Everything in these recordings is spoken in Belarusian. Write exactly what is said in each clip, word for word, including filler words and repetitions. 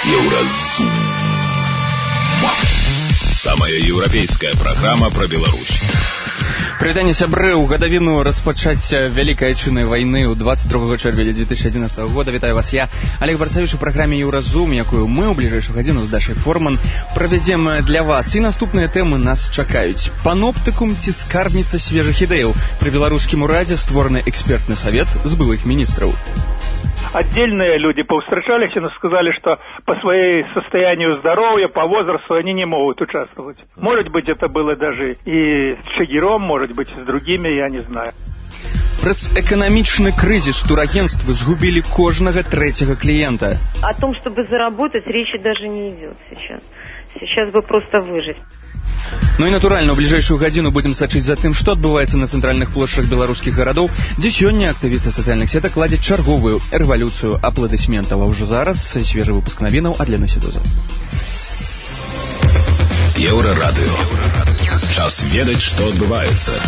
Еўразум. Самая еўрапейская праграма пра Беларусь. Прывітанне сябры, у гадавіну распачацця вялікай айчыннай вайны ў двадцать другога чэрвеня две тысячи одиннадцатого года. Вітаю вас я, Олег Барцавіч, у праграме Еўразум, якую мы ў бліжэйшую гадзіну з Дашай Форман правядзем для вас. І наступныя тэмы нас чакаюць. Паноптыкум ці скарбніца свежых ідэяў. Пры беларускім урадзе створаны экспертны савет з былых министров. Отдельные люди повстречались и сказали, что по своей состоянию здоровья, по возрасту они не могут участвовать. Может быть, это было даже и с Шагиром, может быть, с другими, я не знаю. Праз экономичный кризис турагентствы сгубили кожного третьего клиента. О том, чтобы заработать, речи даже не идет сейчас. Сейчас бы просто выжить. Ну і, натуральна, у бліжэйшую гадзіну будзем сачыць за тым, што адбываецца на цэнтральных плошчах беларускіх гарадоў, дзе сёння актывісты сацыяльных сетак ладзяць чарговую рэвалюцыю апладысментаў. А ўжо зараз свежы выпуск навінаў ад Лены Сідоза. Еўрарадыё. Час ведаць, што адбываецца.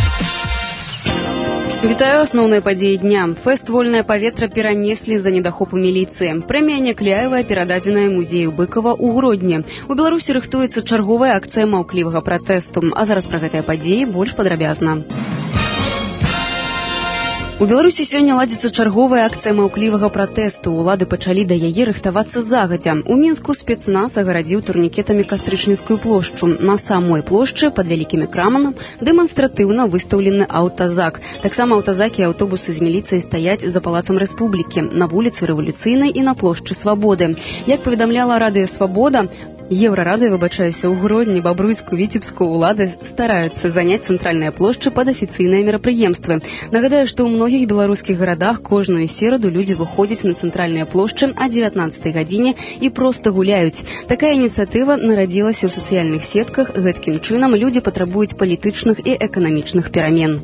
Вітаю, асноўныя падзеі дня. Фэст «Вольнае паветра» перанеслі за недахопу міліцыі. Прэмія Някляева перададзеная музею Быкова ў Гродні. У Беларусі рыхтуецца чарговая акцыя маўклівага пратэсту. А зараз пра гэтыя падзеі больш падрабязна. У Беларусі сёння ладзіцца чарговая акцыя маўклівага пратэсту. Улады пачалі да яе рыхтавацца загадзя. У Мінску спецназ агарадзіў турнікетамі Кастрычніцкую плошчу. На самой плошчы пад вялікім экранам дэманстратыўна выстаўлены аўтазак. Таксама аўтазакі і аўтобусы з міліцыяй стаяць за палацам Рэспублікі, на вуліцы Рэвалюцыйнай і на плошчы Свабоды. Як паведамляла радыё «Свабода», Еўрарадыё, выбачаюся, у Гродні, Бабруйску, Віцебску улады стараюцца заняць цэнтральныя плошчы пад афіцыйныя мерапрыемствы. Нагадаю, што ў многіх беларускіх гарадах кожную сераду людзі выходзяць на цэнтральныя плошчы о дзевятнаццатай гадзіне і проста гуляюць. Такая ініцыятыва нарадзілася ў сацыяльных сетках. Гэткім чынам людзі патрабуюць палітычных і эканамічных перамен.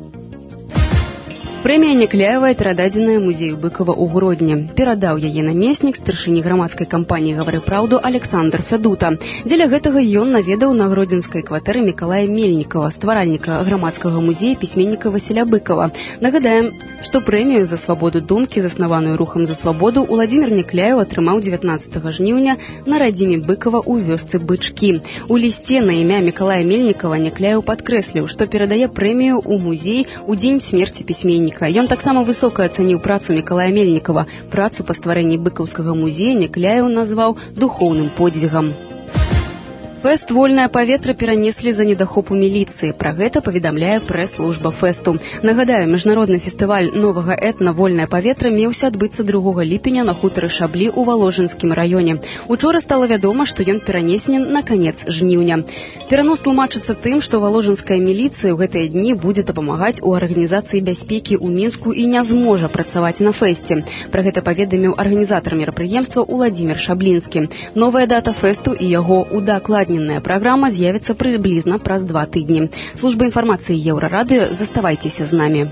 Прэмія Някляева перададзеная музею Быкова ў Гродні. Перадаў яе намеснік старшыні грамадскай кампаніі «Гавары праўду» Александр Фядута. Дзеля гэтага ён наведаў на гродзенскай кватэры Мікалая Мельнікова, стваральніка грамадскага музея пісьменніка Васіля Быкова. Нагадаем, што прэмію за свабоду думкі, заснаваную рухам за свабоду, Уладзімір Някляеў атрымаў дзевятнаццатага жніўня на радзіме Быкова ў вёсцы Бычкі. У лісце на імя Мікалая Мельнікова Някляеў падкрэсліў, што перадае прэмію ў музей у дзень смерці пісьменніка. Ён таксама высока ацаніў працу Мікалая Мельнікова. Працу па стварэнні быкаўскага музея Някляеў назваў духоўным подзвігам. Фэст «Вольнае паветра» перанеслі за недахопу міліцыі. Пра гэта паведамляе прэс-служба фэсту. Нагадаю, міжнародны фестываль новага этна «Вольнае паветра» меўся адбыцца другога ліпеня на хутары Шаблі ў Валожынскім раёне. Учора стала вядома, што ён перанесены на канец жніўня. Перанос тлумачыцца тым, што валожынская міліцыя ў гэтыя дні будзе дапамагаць у арганізацыі бяспекі ў Мінску і не зможа працаваць на фэсце. Пра гэта паведаміў арганізатар мерапрыемства Уладзімір Шаблінскі. Новая дата фэсту і яго удакладненне программа з'явіцца прыблізна праз два тыдні. Служба інфармацыі Еўрарадыё, заставайцеся з намі.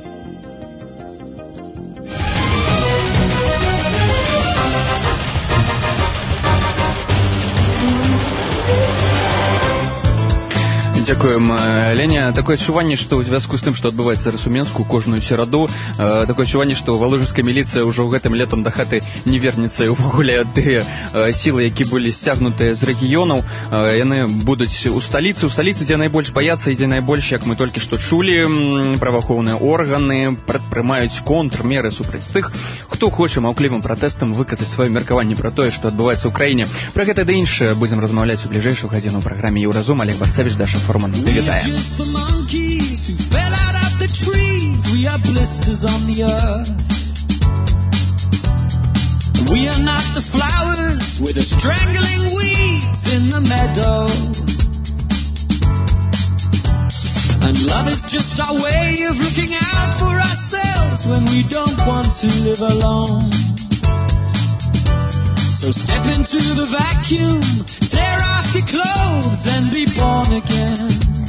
Дякуем, Леня. Такое адчуванне, што ў звязку з тым, што адбываецца зараз у Мінску кожную сераду, э, такое адчуванне, што валожынская міліцыя ўжо гэтым летам да хаты не вернецца, і ўвогуле тыя э, сілы, які былі сцягнутыя з рэгіёнаў, э, яны будуць у сталіцы, у сталіцы, дзе найбольш баяцца і дзе найбольш, як мы толькі што чулі, праваахоўныя органы прадпрымаюць контрмеры супраць тых, хто хоча маўклівым пратэстам выказаць сваё меркаванне пра тое, што адбываецца ў краіне. Пра гэта ды іншае будзем размаўляць у бліжэйшую гадзіну ў праграме Еўразум. Олег Барцавіч, Даша Форман. We are just the monkeys who fell out of the trees. We are blisters on the earth. We are not the flowers, we're the strangling weeds in the meadow. And love is just our way of looking out for ourselves when we don't want to live alone. So step into the vacuum, tear off your clothes and be born again.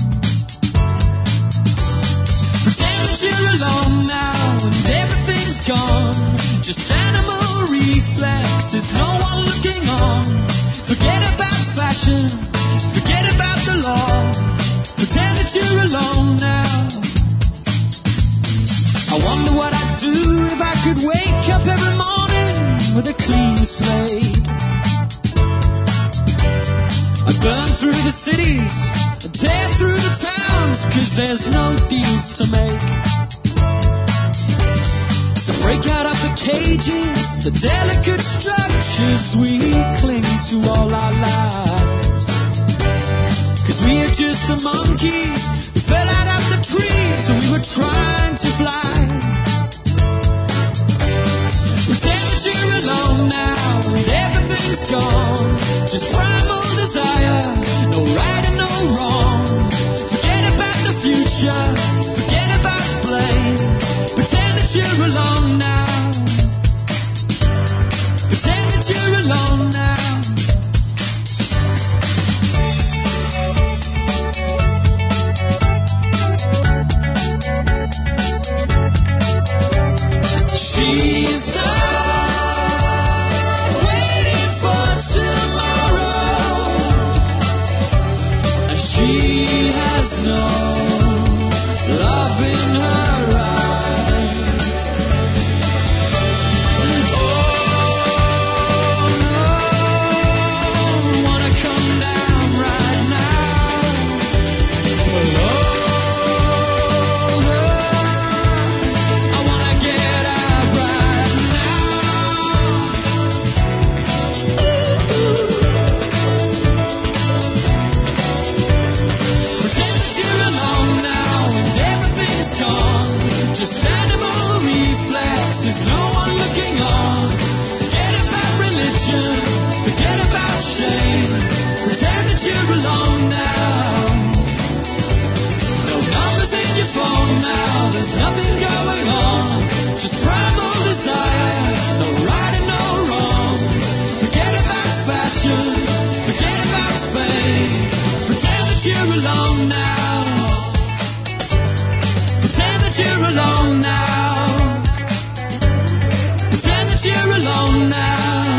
Pretend that you're alone now and everything's gone. Just animal reflexes, no one looking on. Forget about fashion, forget about the law. Pretend that you're alone now. I wonder what I'd do if I could wake up every morning with a clean slate. burn through the cities, tear through the towns, cause there's no deals to make. So break out of the cages, the delicate structures we cling to all our lives. Cause we are just the monkeys who fell out of the trees and we were trying to fly. Pretend that you're alone now and everything's gone. Just primal desire, no right and no wrong. Forget about the future, forget about blame. Pretend that you're alone now. Pretend that you're alone now. She's not waiting for tomorrow. She has no love in her eyes. Oh no, wanna come down right now. Oh no, I wanna get out right now. Pretend that you're alone now and everything's gone. Just animal reflexes, no one looking on. Forget about religion, forget about shame. Pretend that you're alone now. No numbers in your phone now, there's nothing going on. Just primal desire, no right and no wrong. Forget about fashion, forget about fame. Pretend that you're alone now. Pretend that you're alone now. Pretend that you're alone now.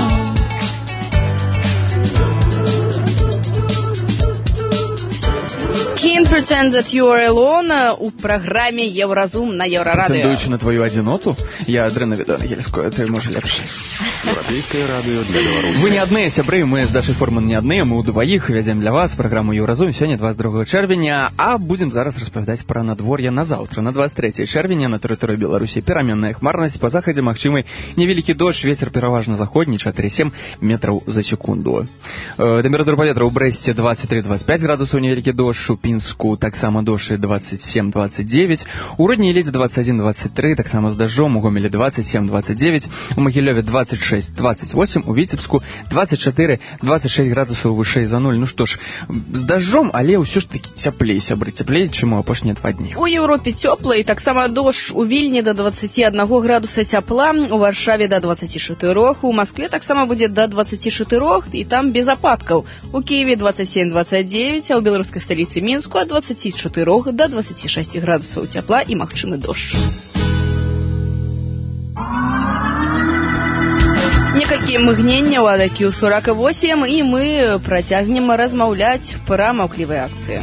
Can't pretend that you are alone у программе Евразум на Еврорадио. Претендуючи на твою одиноту, я дрэнна веду ангельскую, ты можешь лепш. Еўрапейскае радыё для Беларусі. Вы не адныя сябры, мы з Дашай Форман не адныя, мы ўдваіх вядзем для вас праграму Еўразум сёння двадцать другого чэрвеня, а будзем зараз распавядаць пра надвор'е на заўтра. На двадцать третье чэрвеня на тэрыторыі Беларусі пераменная хмарнасць, па захадзе магчымы невялікі дождж, вецер пераважна заходні чатыры сем метраў за секунду. Тэмпература паветра ў Брэсце двадцать три двадцать пять градусаў, невялікі дождж, у Пінску таксама дождж двадцать семь двадцать девять, у Родні і Ледзі двадцать один двадцать три, таксама з дажджом, у Гомелі двадцать семь двадцать девять, у Магілёве двадцать шесть двадцать восемь, у Віцебску двадцать четыре двадцать шесть градусаў вышэй за нуль. Ну што ж, з дажджом, але ўсё ж такі цяплей, сябры, цяплей, чым у апошнія два дні. У Еўропе цёпла і таксама дождж у Вільні да двадцать один градуса цяпла, у Варшаве да двадцать четыре, у Маскве таксама будзе да двадцать четыре і там без ападкаў. У Киеве двадцать семь двадцать девять, а у беларускай сталіцы Мінску ад двадцать четыре до двадцать шесть градусаў цяпла і магчымы дождж. Некалькі мгненняў ад кью сорок восемь і мы працягнем размаўляць пра маўклівыя акцыі.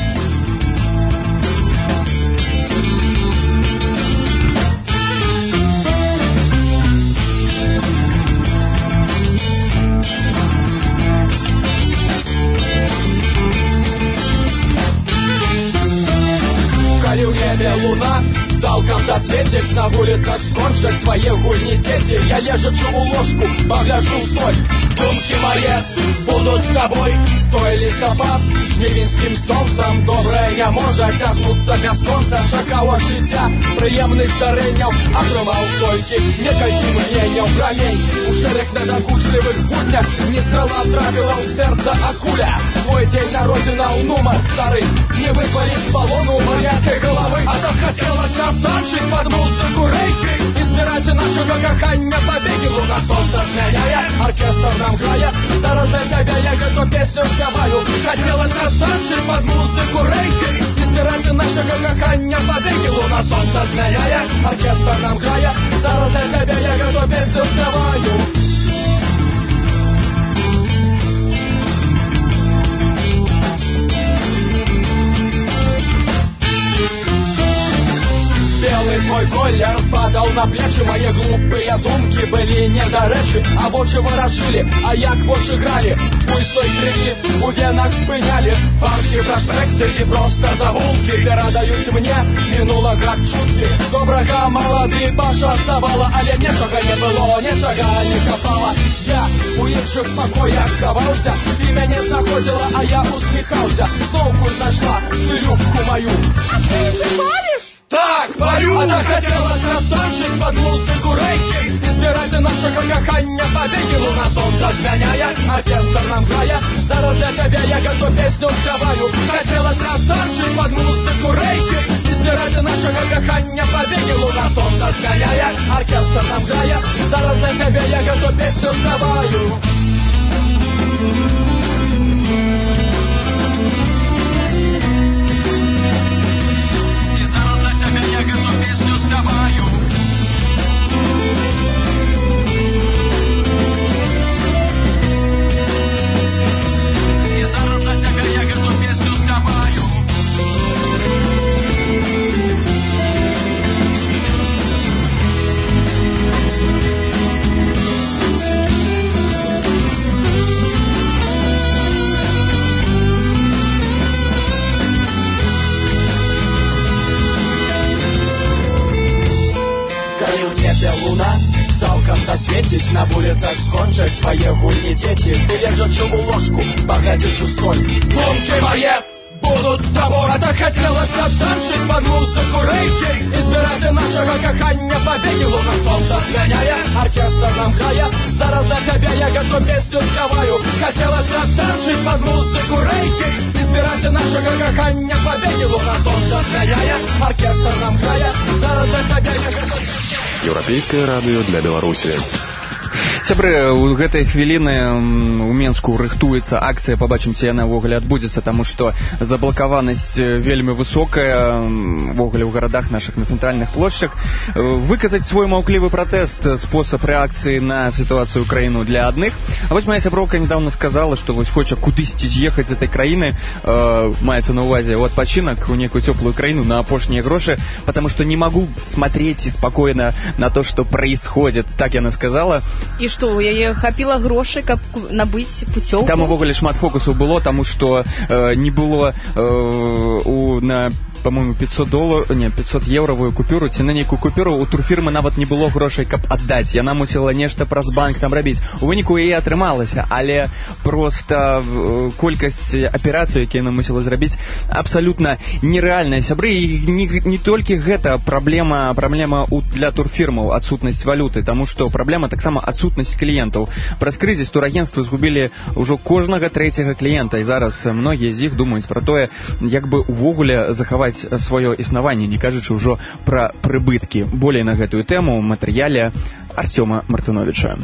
Калі ў небе луна цалкам засвеціць, на вуліцах скончаць свае гульні дзеці. Я лежачы ў ложку, пагляжу ў столь, думкі мае будуць з табой. Той лістапад жнівеньскім сонцам добрае не можа цягнуцца бясконца. Чакаў ад жыцця прыемных здарэнняў, атрымаў толькі некалькі мгненняў. Прамень у шэрых надакучлівых буднях, не страла трапіла ў сэрца, а куля. Твой дзень народзінаў нумар стары не выпалі з балону маленькай галавы. А так хацелася танчыць пад музыку рэйкі і збіраць нашага кахання пабегі. Луна сонца змяняе, аркестр нам грае, зараз для цябе я гэту песню спяваю. Хацелася танчыць пад музыку рэйкі і збіраць нашага кахання пабегі. Луна сонца змяняе, аркестр нам грае, зараз для цябе я гэту песню спяваю. Белый мой колер падал на плечи, мои глупые думки были не до речи, а вочи ворожили, а як больш гралі. Пустой кредит у венах спыняли. Парки, проспекты и просто загулки перадаюць мне мінулага чуткі. Добрага малады пашаставала, але нічога не было, нічога не капала. Я у іншых пакоях хаваўся, і мяне заходзіла, а я усміхаўся. Зноўку зайшла ты любку мою. А ты не паліш? Так, палю! А захацелася танчыць пад музыку рэйкі і збіраць нашага кахання па вегілу. На сонца змяняе, оркестр нам грае. Зараз для цябе я гэту песню спяваю. Хацелася танчыць пад музыку рэйкі і збіраць нашага кахання па вегілу. На сонца змяняе, оркестр нам грае. Зараз для цябе я гэту песню спяваю. Засветіць на вуліцах, скончаць свае гульні дзеці. Ты лежачы ў ложку, паглядзіш у столь. Думкі мае будуць з табой. А так хацелася танчыць пад музыку рэйкі і збіраць нашага кахання па вегілу. На сонца змяняе, оркестр нам грае. Зараз для цябе я гэту песню спяваю. Хацелася танчыць пад музыку рэйкі і збіраць нашага кахання па вегілу. На сонца змяняе, оркестр нам грае. Зараз для цябе я гэту песню. Еўрапейскае радыё для Беларусі. Сябры, у гэтай хвіліны у Менску рыхтуецца акцыя, пабачым, ці яна ўвогуле адбудзецца, таму што заблакаванасць вельмі высокая ўвогуле ў гарадах нашых на цэнтральных плошчах. Выказаць свой маўклівы пратэст, спосаб рэакцыі на сітуацыю ў краіну для адных. А вось моя сяброўка недавно сказала, што вось хоча кудысьці з'ехаць з этой краіны, э, маецца на ўвазе ў адпачынак у некую цёплую краіну на апошнія грошы, потому что не могу смотреть спокойно на то, что происходит. Так яна сказала. І што, у яе хапіла грошай, каб набыць пуцёўку? Там увогуле шмат фокусаў было, таму што э, не было э, у, на, по-моему, пятьсот долларов, не, пятьсот евровую купюру, ці на нейкую купюру у турфірмы нават не было грошай, каб аддаць. Яна мусіла нешта праз банк там рабіць. У выніку яе атрымалася, але проста э, колькасць аперацый, якія яна мусіла зрабіць, абсалютна нерэальная. Сябры, і не, не толькі гэта праблема, праблема у, для турфірмаў, адсутнасць валюты, таму што праблема таксама адсутнасць кліентаў. Праз крызіс турагентствы згубілі ўжо кожнага трэцяга кліента, і зараз многія з іх думаюць пра тое, як бы увогуле захаваць сваё існаванне, не кажучы ўжо пра прыбыткі. Болей на гэтую тэму ў матэрыяле Артёма Мартыновича.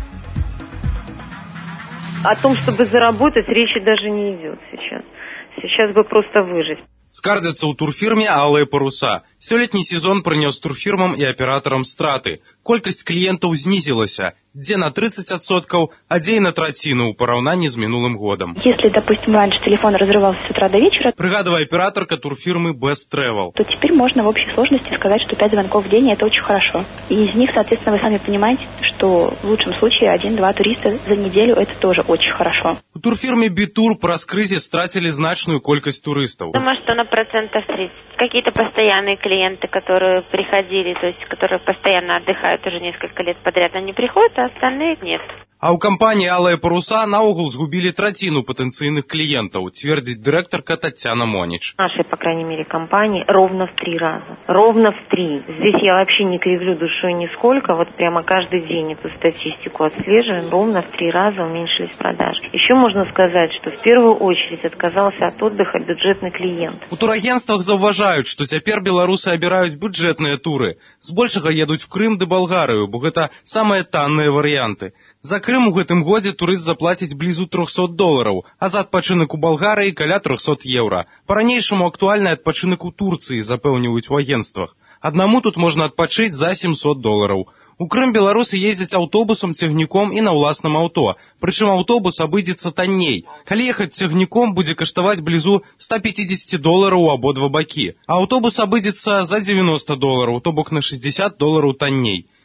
О том, чтобы заработать, речи даже не идет сейчас. Сейчас бы просто выжить. Скардзяцца ў турфірме «Алыя паруса». Сёлетні сезон прынёс турфірмам і аператарам страты. Колькасць кліентаў знізілася, дзе на тридцать процентов, а дзе і на траціну ў параўнанні з мінулым годам. Если, допустим, раньше телефон разрывался с утра до вечера, прыгадывая операторка турфирмы Best Travel, то теперь можно в общей сложности сказать, что пять звонков в день – это очень хорошо. И из них, соответственно, вы сами понимаете, что в лучшем случае один-два туриста за неделю – это тоже очень хорошо. У турфирмы Битур праз кризис тратили значную колькость туристов. Думаю, что на процентов тридцать. Какие-то постоянные клиенты, которые приходили, то есть которые постоянно отдыхают уже несколько лет подряд, они приходят, а остальные нет. А у компании «Алая паруса» наогул сгубили тратину потенциальных клиентов, твердит директорка Татьяна Монич. Нашей, по крайней мере, компании ровно в три раза. Ровно в три. Здесь я вообще не кривлю душой нисколько. Вот прямо каждый день эту статистику отслеживаем. Ровно в три раза уменьшились продажи. Еще можно сказать, что в первую очередь отказался от отдыха бюджетный клиент. У турагентствах заўважаюць, што цяпер беларусы абіраюць бюджэтныя туры. Збольшага едуць в Крым ды Балгарыю, бо гэта самыя танныя варыянты. За Крым у гэтым годзе турыст заплаціць блізу триста долараў, а за адпачынак у Балгарыі каля триста еўра. Па-ранейшаму актуальны адпачынак у Турцыі, запэўніваюць у агентствах. Аднаму тут можна адпачыць за семьсот долараў. У Крым беларусы ездзяць аўтобусам, цягніком і на ўласным аўто. Прычым аўтобус абыдзецца танней. Калі ехаць цягніком, будзе каштаваць блізу ста пятьдесят долараў у абодва бакі. А аўтобус абыдзецца за девяносто долараў, то бок на шестьдесят долараў танней.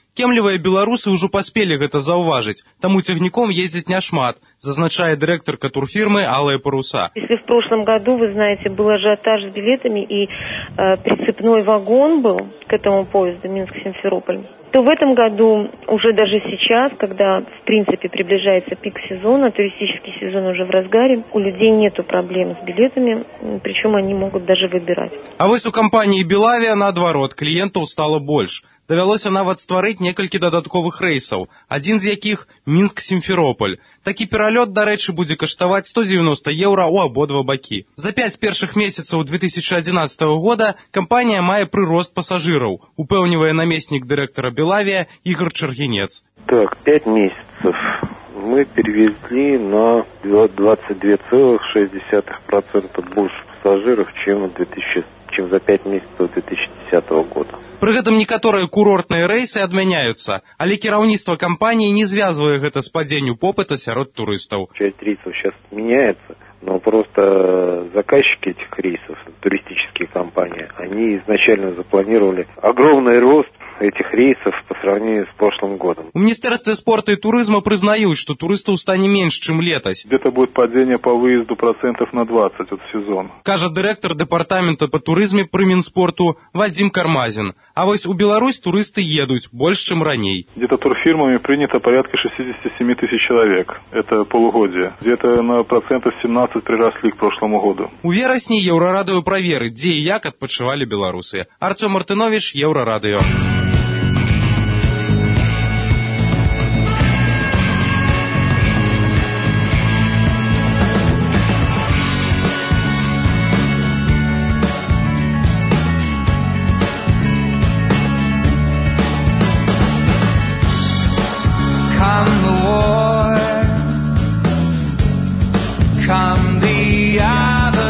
Кемлівыя беларусы ўжо паспелі гэта заўважыць, таму цягніком ездзіць няшмат, зазначае дырэктарка турфірмы Алая Паруса. Если в прошлом году, вы знаете, был ажиотаж с билетами и э, прицепной вагон был к этому поезду Минск-Симферополь, то в этом году, уже даже сейчас, когда в принципе приближается пик сезона, туристический сезон уже в разгаре, у людей нету проблем с билетами, причем они могут даже выбирать. А вось у кампаніі «Белавія» наадварот, кліентаў стало больш. Давялося нават стварыць некалькі дадатковых рэйсаў, адзін з якіх Мінск-Сімферополь. Такі пералёт, дарэчы, будзе каштаваць сто дзевяноста еўра ў абодва бакі. За пяць першых месяцаў две тысячи одиннадцатого года кампанія мае прырост пасажыраў, упэўнівае намеснік дырэктара «Белавія» Игорь Чергенец. Так, пять месяцев мы перевезли на двадцать два целых шесть десятых процента больше пассажиров, чем, в две тысячи, чем за пять месяцев две тысячи десятого года. Пры гэтым некаторыя курортныя рэйсы адмяняюцца, але кіраўніцтва кампаніі не звязвае гэта з падзенню попыта сярод турыстаў. Часть рейсов сейчас меняется, но просто заказчики этих рейсов, туристические компании, они изначально запланировали огромный рост этих рейсов по сравнению с прошлым годом. У Министерстве спорта и туризма признают, что туристов станет меньше, чем летось. Где-то будет падение по выезду процентов на двадцать от сезона. Кажет директор департамента по туризме при Минспорту Вадим Кармазин. А вось у Беларусь туристы едут больше, чем ранее. Где-то турфирмами принято порядка шестьдесят семь тысяч человек. Это полугодие. Где-то на процентов семнадцать приросли к прошлому году. У верасні Еўрарадыё праверыць, дзе і як адпачывалі беларусы. Артём Мартынович, Еўрарадыё.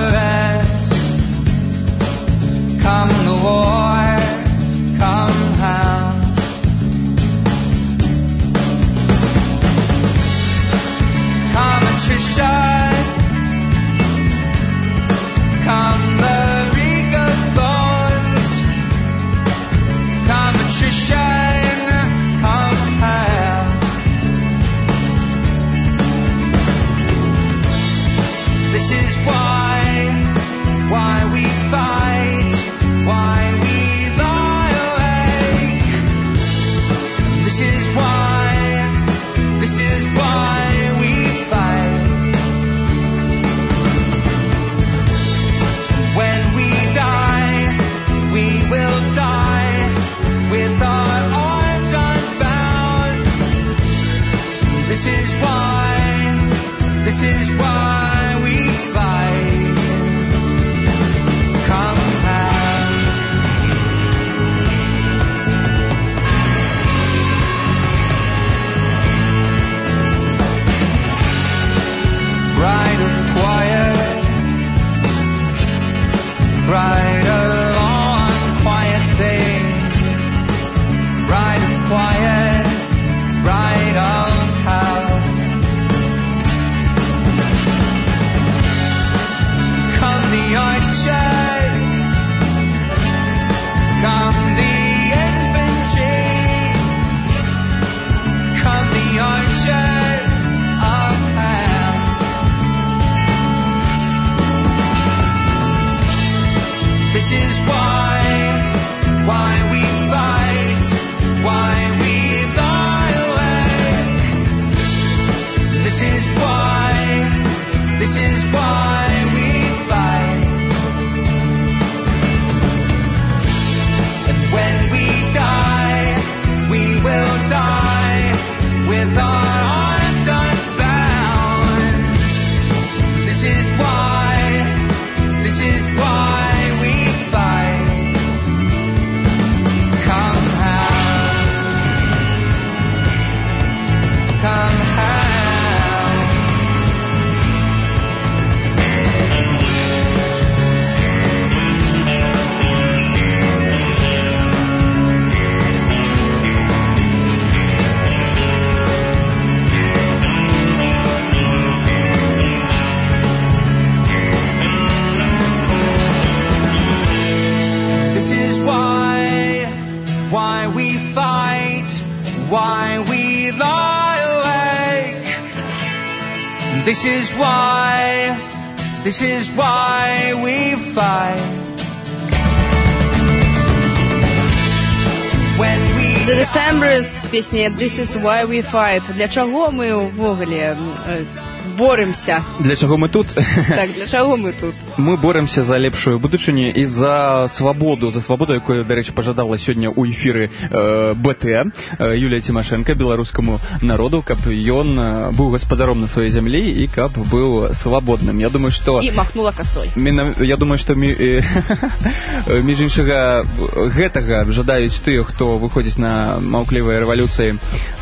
Come the war, come high. This is why, this is why we fight. When we The Decemberists з песняй This is why we fight. Для чаго мы ўвогуле э, боремся? Для чаго мы тут? Так, для чаго мы тут? Мы боремся за лепшую будучыню і за свабоду, за свабоду, якую, дарэчы, пажадала сёння ў эфіры э, БТ э, Юлія Цімашэнка беларускаму народу, каб ён э, быў гаспадаром на сваёй зямлі і каб быў свабодным. Я думаю, што... І махнула касой. Мина, я думаю, што мі, э, між іншага гэтага жадаюць тыя, хто выходзіць на маўклівыя рэвалюцыі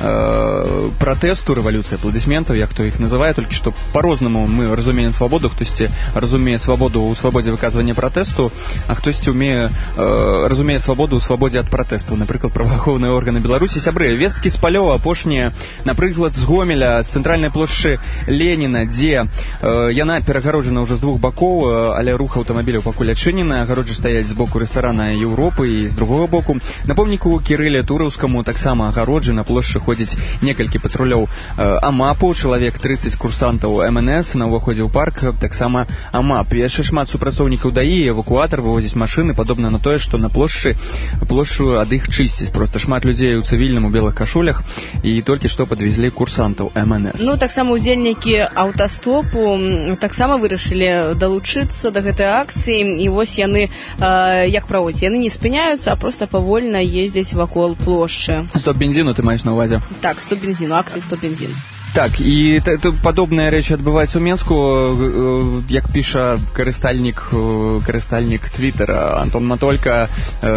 э, пратэсту, рэвалюцыі апладысментаў, як хто іх называе, толькі што па-рознаму мы разумеем свабоду, хтосьці разумее свабоду у свабодзе выказвання пратэсту, а хтосьці умее э, разумее свабоду ў свабодзе ад пратэсту. Напрыклад, праваахоўныя органы Беларусі. Сябры, весткі з палёў апошнія, напрыклад, з Гомеля, з цэнтральнай плошчы Леніна, дзе э, яна перагароджана ўжо з двух бакоў, э, але рух аўтамабіляў пакуль адчынены, агароджы стаяць з боку рэстарана Еўропы і з другога боку. На помніку Кірыле Тураўскаму таксама агароджы, на плошчы ходзіць некалькі патрулёў э, АМАПу, чалавек трыццаць курсантаў эм эн эс на ўваходзе ў парк, таксама АМАП. Яшчэ шмат супрацоўнікаў даі, эвакуатар, вывозіць машыны, падобна на тое, што на плошчы плошчу ад іх чысціць. Проста шмат людзей у цывільным у белых кашулях і толькі што падвезлі курсантаў эм эн эс. Ну, таксама удзельнікі аўтастопу таксама вырашылі далучыцца да гэтай акцыі, і вось яны э, як праводзяць? Яны не спыняюцца, а проста павольна ездзяць вакол плошчы. Стоп бензіну ты маеш на ўвазе? Так, стоп бензіну, акцыя стоп бензін. Так, і т- т- падобная рэч адбываецца ў Менску, як піша карыстальнік карыстальнік Твиттера Антон Матолька,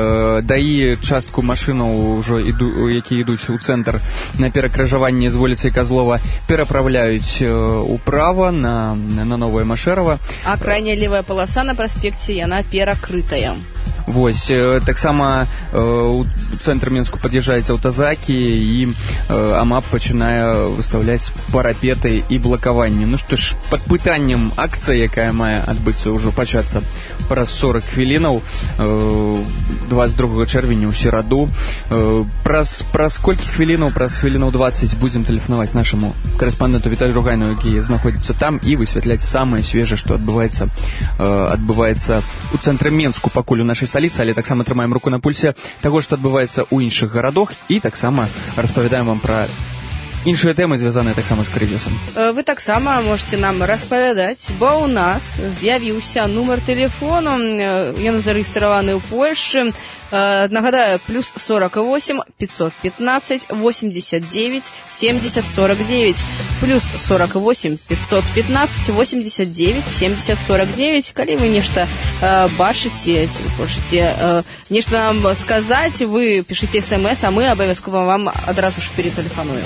даі частку машынаў ужо іду, які ідуць у цэнтр на перакрыжаванні з вуліцай Казлова, пераправляюць управа на, на Новае Машэрава. А крайняя левая паласа на праспекце, яна перакрытая. Вось, таксама э, у цэнтр Менску пад'язджаюць аўтазакі і э, АМАП пачынае выстаўляць парапеты і блакаванні. Ну што ж, пад пытаннем акцыя, якая мае адбыцца ўжо пачацца праз сорок хвілінаў, э, двадцать другога чэрвеня ў сераду. Э, праз, праз колькі хвілінаў, праз хвілінаў двадцать будзем тэлефанаваць нашаму корэспандэнту Віталію Ругайну, які знаходзіцца там, і высвятляць самае свежае, што адбываецца, э, адбываецца у цэнтры Менску пакуль у нашай сталіцы, але таксама трымаем руку на пульсе таго, што адбываецца ў іншых гарадах, і таксама распавядаем вам пра іншыя тэмы, звязаныя таксама з крызісам. Вы таксама можете нам распавядаць, бо ў нас з'явіўся нумар тэлефону, ён зарэгістраваны ў Польшчы. Нагадаю, плюс сорок восемь пятьсот пятнадцать восемьдесят девять семьдесят сорок девять, плюс сорок восемь пятьсот пятнадцать восемьдесят девять семьдесят сорок девять. Калі вы нешта э, бачыце, ці вы хочаце э, нешта нам сказаць, вы пішыце смс, а мы абавязкова вам адразу ж ператэлефануем.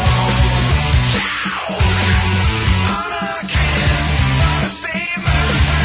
Save me.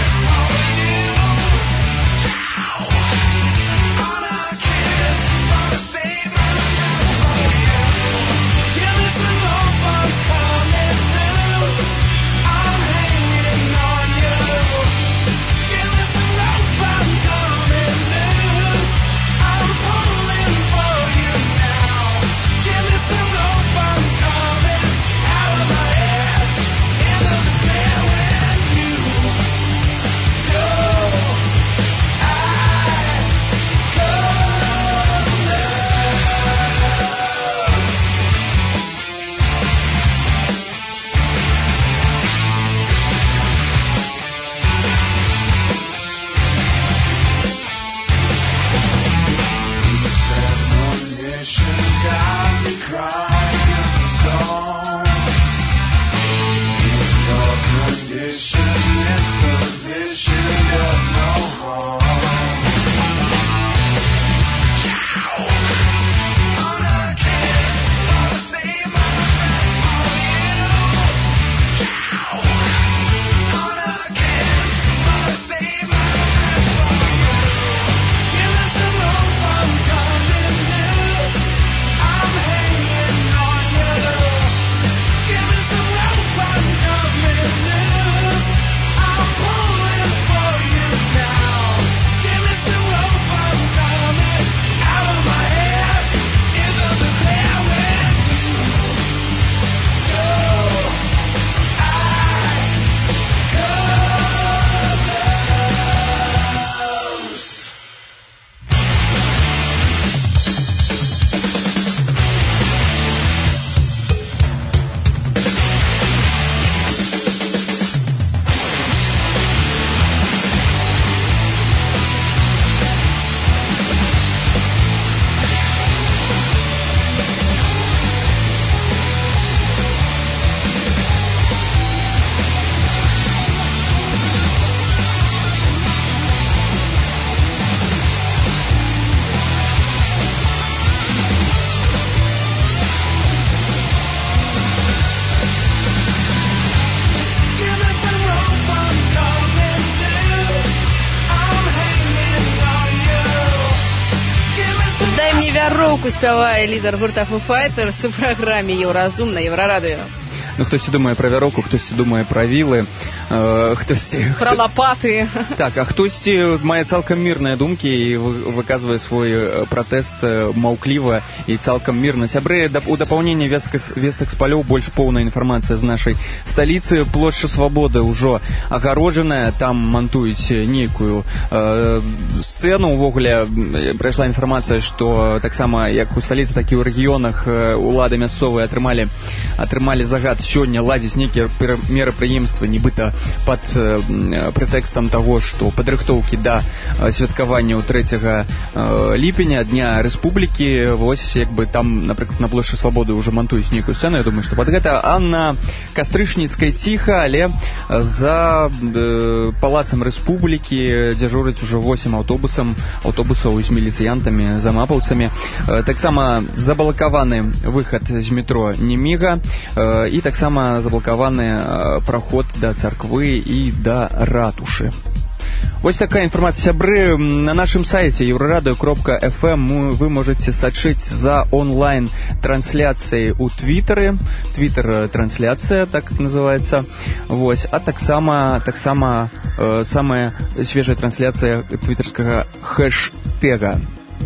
Пляцоўку спявае лідар гурта Foo Fighters у праграме «Еўразум» на Еўрарадыё. Ну, хтосьці думае пра вяроўку, хтосьці думае пра вілы, э, хтосьці... Пра лапаты. Так, а хтосьці мае цалкам мірныя думкі і выказвае свой пратэст маўкліва і цалкам мірна. Сябры, у дапаўненне вестак з палёў больш поўная інфармацыя з нашай сталіцы. Плошча Свабоды ўжо агароджаная, там мантуюць нейкую э, сцэну. Увогуле прайшла інфармацыя, што таксама як у сталіцы, так і ў рэгіёнах улады мясцовыя атрымалі, атрымалі загад сёння ладзіць нейкія мерапрыемствы, нібыта пад э, прэтэкстам таго, што падрыхтоўкі да э, святкаванняў трэцяга э, ліпеня, Дня Рэспублікі. Вось, як бы там, напрыклад, на плошчы Свабоды ўжо мантуюць нейкую сцэну. Я думаю, што пад гэта. А на Кастрычніцкай ціха, але за э, палацам Рэспублікі дзяжурыць ужо восем аўтобусам, аўтобусаў з міліцыянтамі, замапаўцамі. Э, таксама заблакаваны выхад з метро Неміга э, і таксама заблакаваны праход да царквы і да ратушы. Вось такая інфармацыя, сябры. На нашым сайце еўрарадыё кропка эф эм вы можаце сачыць за онлайн-трансляцыяй у Твітары. Твітер-трансляцыя, так называецца. Вось. А таксама, таксама э, самая свежая трансляцыя твітарскага хэштега.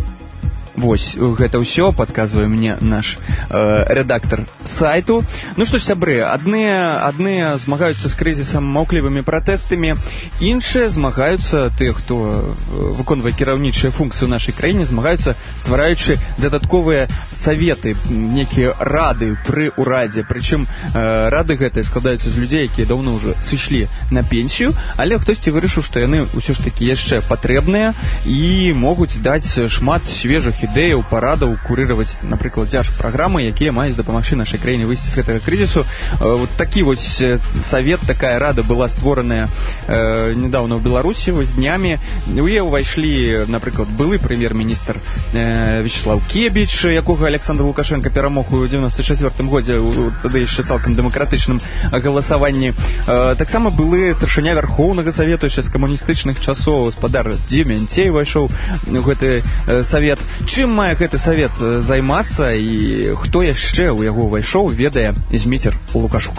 Вось, гэта ўсё падказвае мне наш э, рэдактар сайту. Ну што ж, сябры, адныя, адныя змагаюцца з крызісам маўклівымі пратэстамі, іншыя змагаюцца, тыя, хто выконвае кіраўнічыя функцыі ў нашай краіне, змагаюцца, ствараючы дадатковыя саветы, некія рады пры ўрадзе. Прычым э, рады гэтыя складаюцца з людзей, якія даўно ўжо сышлі на пенсію, але хтосьці вырашыў, што яны ўсё ж такі яшчэ патрэбныя і могуць даць шмат свежых ідэяў, парадаў, курыраваць, напрыклад, дзяржпраграмы, якія маюць дапамагчы нашай краіне выйсці з гэтага крызісу. Вот такі вось савет, такая рада была створаная э, недавно ў Беларусі, вось днямі. У яе ўвайшлі, напрыклад, былы прэм'ер-міністр э, Вячеслав Кебіч, якога Александр Лукашенко перамог у дзевяносто чацвёртым годзе, у тады яшчэ цалкам дэмакратычным галасаванні. Э, таксама былы старшыня Вярхоўнага Савету яшчэ з камуністычных часоў, гаспадар Дземянцей увайшоў у гэты э, савет. Чым мае гэты савет займацца і хто яшчэ ў яго ўвайшоў, ведае Зміцер Лукашук.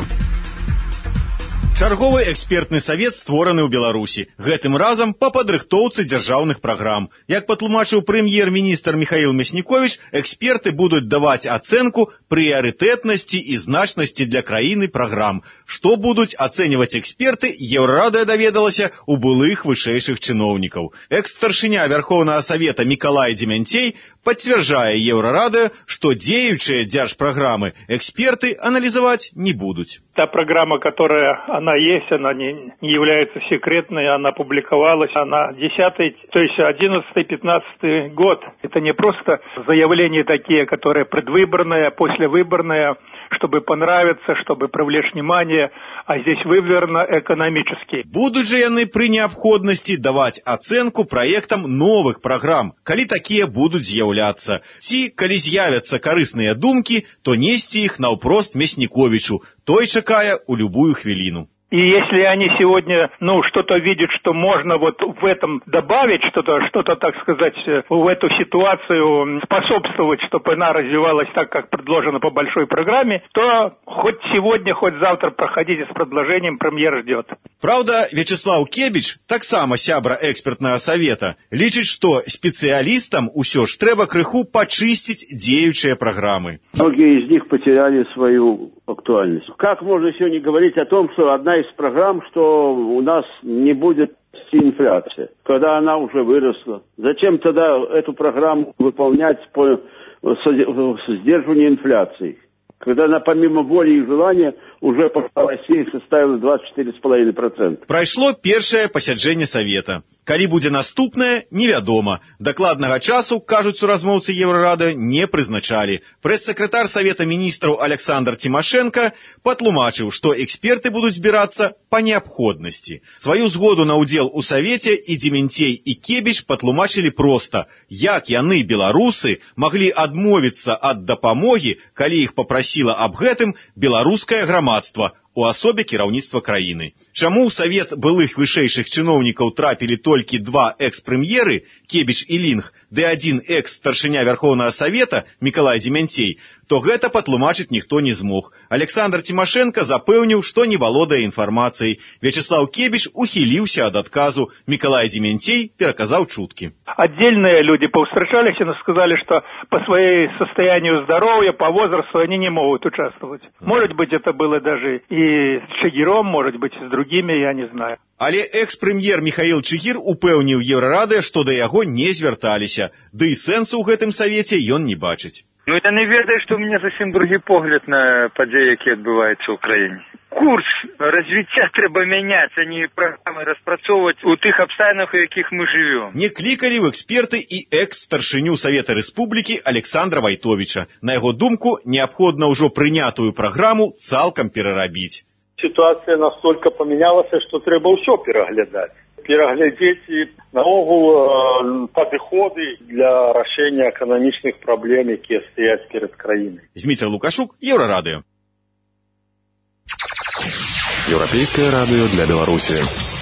Чарговы экспертны савет створаны ў Беларусі, гэтым разам па падрыхтоўцы дзяржаўных праграм. Як патлумачыў прэм'ер-міністр Михаил Мяснікович, эксперты будуць даваць ацэнку прыярытэтнасці і значнасці для краіны праграм. Што будуць ацэньваць эксперты, Еўрарадыё даведалася у былых вышэйшых чыноўнікаў. Экс-старшыня Вярхоўнага Савета Мікалай Дземянцей пацвярджае Еўрарадыё, што дзеючыя дзяржпраграмы эксперты аналізаваць не будуць. Та программа, которая она есть, она не, не является секретной, она публиковалась, она десятый, то есть одиннадцатый-пятнадцатый год. Это не просто заявления такие, которые предвыборные, послевыборные, чтобы понравиться, чтобы привлечь внимание, а здесь выверено экономически. Будут же яны при необходимости давать оценку проектам новых программ, калі такие будут з'яўляться. Ці, калі з'явятся корыстные думки, то нести их наўпрост Мясніковичу, той чакае у любую хвилину. И если они сегодня, ну, что-то видят, что можно вот в этом добавить, что-то, что-то, так сказать, в эту ситуацию способствовать, чтобы она развивалась так, как предложено по большой программе, то хоть сегодня, хоть завтра проходите с предложением, премьер ждет. Правда, Вячеслав Кебіч, таксама сябра экспертнага савета, лічыць, што спецыялістам усё ж трэба крыху пачысціць дзеючыя праграмы. Многие из них потеряли свою актуальность. Как можно сегодня говорить о том, что одна из программ, что у нас не будет инфляции, когда она уже выросла? Зачем тогда эту программу выполнять по сдерживанию инфляции, когда она помимо воли и желания уже по России составила двадцать четыре целых пять десятых процента? Прайшло першае пасяджэнне савета. Калі будзе наступнае, невядома. Дакладнага часу, кажуць суразмоўцы Еўрарадыё, не прызначалі. Прэс-сакратар Савета міністраў Александр Тимошенко патлумачыў, што эксперты будуць збірацца па неабходнасці. Сваю згоду на ўдзел у савеце і Дземянцей, і Кебіч патлумачылі проста, як яны, беларусы, маглі адмовіцца ад дапамогі, калі іх папрасіла аб гэтым беларускае грамадства у асобе кіраўніцтва краіны. Чаму ў савет былых вышэйшых чыноўнікаў трапілі толькі два экс-прэм'еры, Кебіч і Лінг, ды адзін экс-старшыня Вярхоўнага Савета, Мікалай Дземянцей, то гэта патлумачыць ніхто не змог. Александр Тимошенко запэўніў, што не валодае інфармацыяй. Вячеслав Кебіч ухіліўся ад адказу. Мікалай Дземянцей пераказаў чуткі. Отдельные люди повстречались и сказали, что по своей состоянию здоровья, по возрасту они не могут участвовать. Может быть, это было даже и с Чигиром, может быть, с другими, я не знаю. Але экс-прэм'ер Михаил Чигир упэўніў Еўрараdę, што да яго не звярталіся, ды і сэнсу ў гэтым савеце ён не бачыць. Ну, я не ведаю, што ў мяне зусім другі погляд на падзеі, якія адбываюцца ў краіне. Курс развіцця трэба мяняць, а не праграмы распрацоўваць у тых абставінах, у якіх мы жывём. Не клікалі ў эксперты і экс-старшыню Савета Рэспублікі Александра Вайтовіча. На яго думку, неабходна ўжо прынятую праграму цалкам перарабіць. Ситуация настолько поменялась, что треба все переглядать. Переглядеть и наогул подходы для решения экономичных проблем, которые стоят перед краиной. Дмитрий Лукашук, Еврорадио. Европейское радио для Беларуси.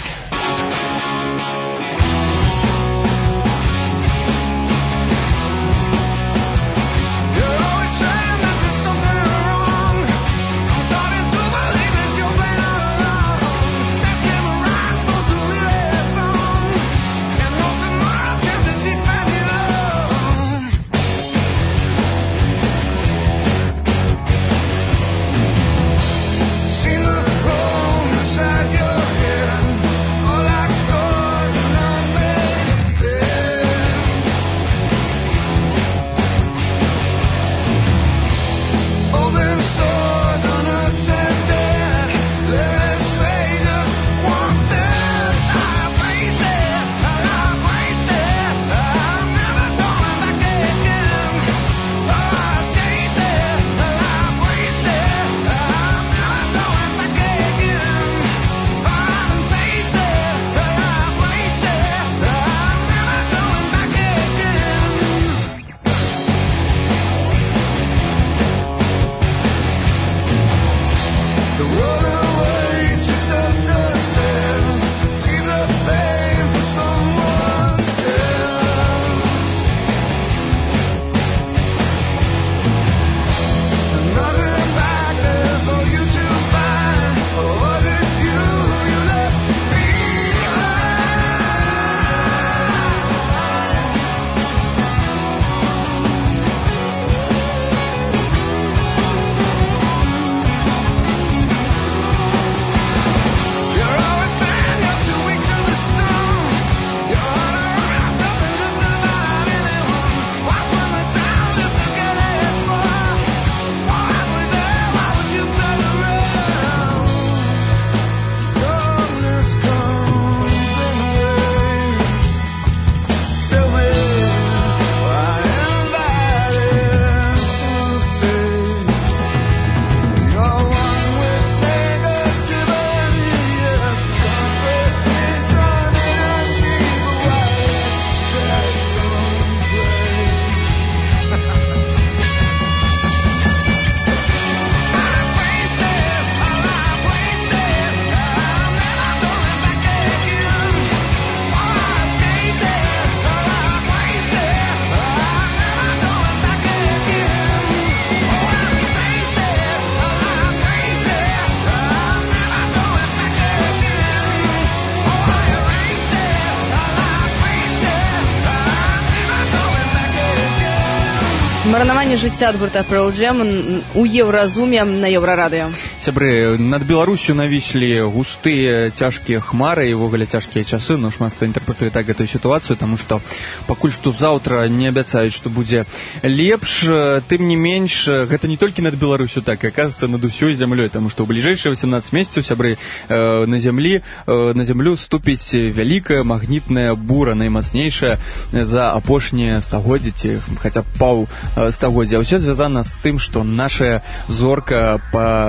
Марнаванне жыцця ад гурта Pearl Jam у Еўразуме на Еўрарадыё. Сябры, над Беларусю навіслі густыя цяжкія хмары і ўвогуле цяжкія часы, но шмат хто інтэрпрэтуе так гэтую сітуацыю, таму што пакуль што заўтра не абяцаюць, што будзе лепш, тым не менш, гэта не толькі над Беларусю, так, аказваецца, над усёй зямлёй, таму што ў бліжэйшыя восемнадцаць месяцаў, сябры, на зямлі, на зямлю ступіць вялікая магнітная бура, наймацнейшая за апошнія стагоддзі, ці хаця б паў стагоддзя. Ўсё звязана з тым, што наша зорка па, па імені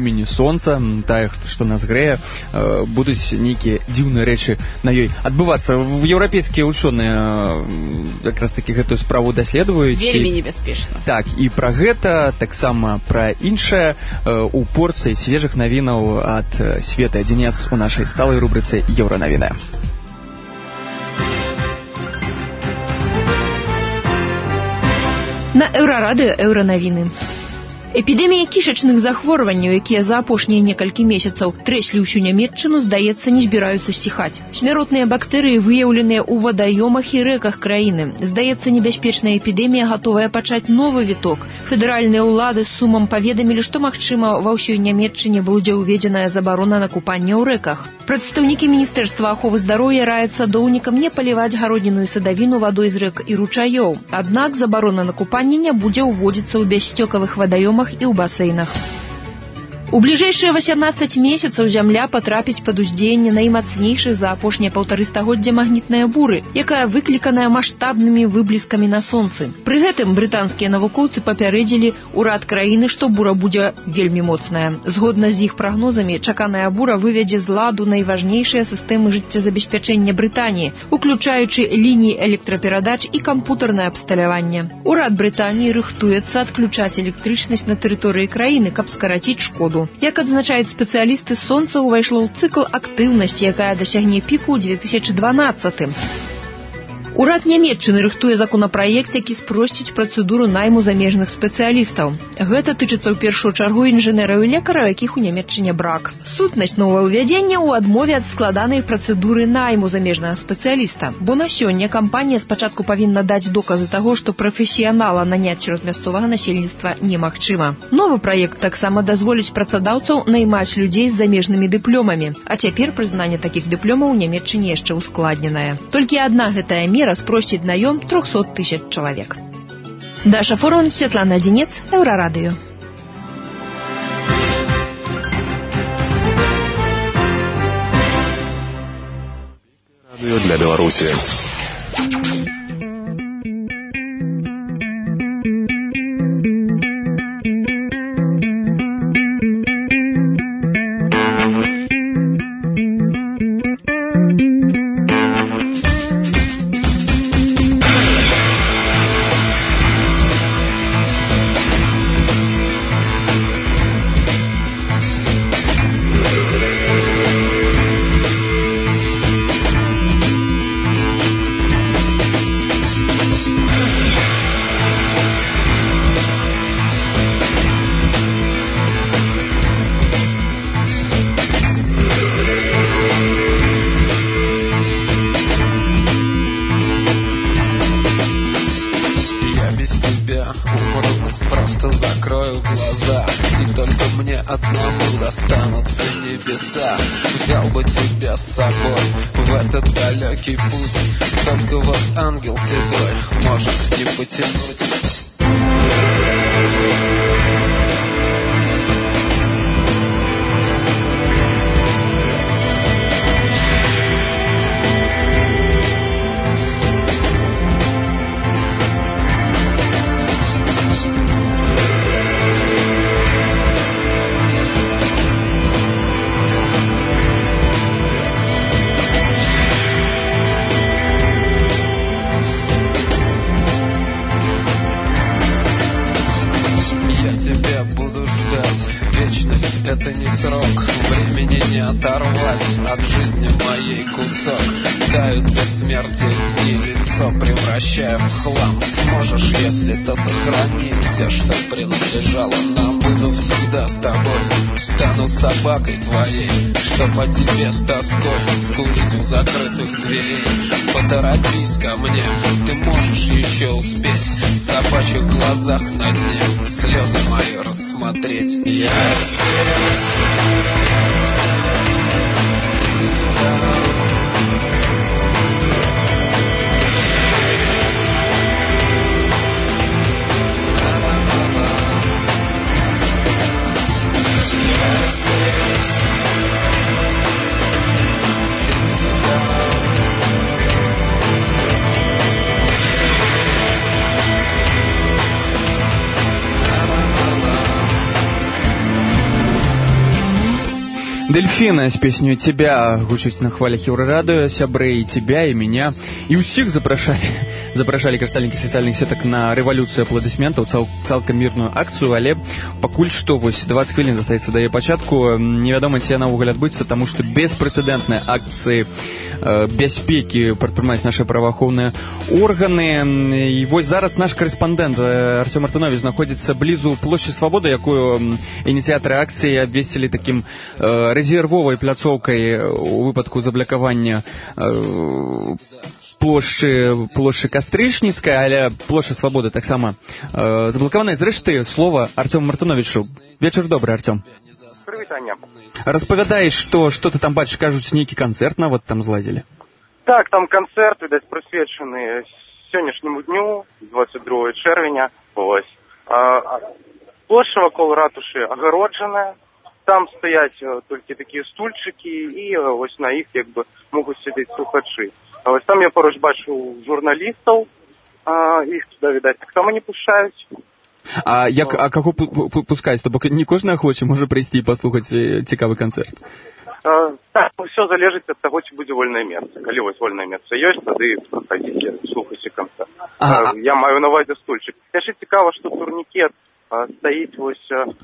промені сонца, тая, што нас грэе, будуць нейкія дзіўныя рэчы на ёй адбывацца. Еўрапейскія ўчоныя якраз такі гэтую справу даследуюць. Вельмі небяспечна. Так, і пра гэта, таксама пра іншае у порцыі свежых навінаў ад Светы Адзінец у нашай сталай рубрыцы «Еўранавіны». На Еўрарадыё «Еўранавіны». Эпідэмія кішачных захворванняў, якія за апошнія некалькі месяцаў трэслі ўсю Нямецчыну, здаецца, не збіраюцца сціхаць. Смяротныя бактэрыі выяўленыя ў вадаёмах і рэках краіны. Здаецца, небяспечная эпідэмія гатовая пачаць новы віток. Федэральныя ўлады з сумам паведамілі, што, магчыма, ва ўсёй Нямецчыне будзе ўведзеная забарона на купанне ў рэках. Прадстаўнікі Міністэрства аховы здароўя раяць садоўнікам не паліваць гародніну і садавіну вадой з рэк і ручаёў. Аднак забарона на купанне не будзе ўводзіцца ў бяссцёкавых вадаёмах і ў басейнах. У бліжэйшыя васямнаццаць месяцаў зямля патрапіць пад уздзеянне наймацнейшай за апошнія паўтары стагоддзя магнітнай буры, якая выкліканая маштабнымі выбліскамі на сонцы. Пры гэтым брытанскія навукоўцы папярэдзілі ўрад краіны, што бура будзе вельмі моцная. Згодна з іх прагнозамі, чаканая бура выведзе з ладу найважнейшыя сістэмы жыццезабеспячэння Брытаніі, уключаючы лініі электраперадач і кампутарнае абсталяванне. Урад Брытаніі рыхтуецца адключаць электрычнасць на тэрыторыі краіны, каб скараціць шкоду. Як адзначаюць спецыялісты, сонца ўвайшло ў цыкл актыўнасці, якая дасягне піку ў две тысячы дванаццатым. Урад Нямецчыны рыхтуе законапраект, які спросціць працэдуру найму замежных спецыялістаў. Гэта тычыцца ў першую чаргу інжынераў і лекараў, якіх у Нямецчыне брак. Сутнасць новаўвядзення ў адмове ад складанай працэдуры найму замежнага спецыяліста, бо на сёння кампанія спачатку павінна даць доказы таго, што прафесіянала наняць сярод мясцовага насельніцтва немагчыма. Новы праект таксама дазволіць працадаўцаў наймаць людзей з замежнымі дыпломамі, а цяпер прызнанне такіх дыпломаў у Нямецчыне яшчэ ускладненае. Толькі адна гэтая мера спросціць наём триста тысяч чалавек. Даша Форон, Светлана Адзінец, Еўрарадыё. Радыё для Беларусі. Дельфина с песней «Тебя» гучыць на хвалях Еўрарадыё, сябры і тебя, і меня. І ўсіх запрашалі, запрашалі карыстальнікі сацыяльных сетак на рэвалюцыю апладысментаў, цал, цалкам мірную акцыю, але пакуль што вось дваццаць хвілін застаецца да яе пачатку. Невядома, ці яна ўвогуле адбудзецца, таму што беспрэцэдэнтныя акцыі э, бяспекі прадпрымаюць нашы праваахоўныя органы. І вось зараз наш карэспандэнт Артём Артунович знаходзіцца блізу плошчы Свабоды, якую ініцыятары акцыі абвесцілі такім э, резервовай пляцоўкай у выпадку заблакавання э, плошчы, плошчы Кастрычніцкай, але плошча Свабоды таксама э, заблакаваная. Зрэшты, слова Артёму Мартуновичу. Вечар добры, Артём. Прывітанне. Распавядай, што, што ты там бачыш, кажуць, нейкі канцэрт нават там зладзілі. Так, там канцэрт, відаць, прысвечаны сённяшняму дню, двадцать другого чэрвеня. Вось. А, плошча вакол ратушы агароджаная. Там стаяць толькі такія стульчыкі, і вось на іх як бы могуць сядзець слухачы. А вось там я поруч бачу журналістаў, а, іх туды, відаць, таксама не пушаюць. А як, а каго пускаюць? То бок не кожны ахвочы можа прыйсці і паслухаць цікавы канцэрт? А, так, ўсё залежыць ад таго, ці будзе вольнае месца. Калі вось вольнае месца ёсць, тады прыходзіце, слухайце канцэрт. А, я маю на увазе стульчык. Яшчэ цікава, што турнікет стаіць вось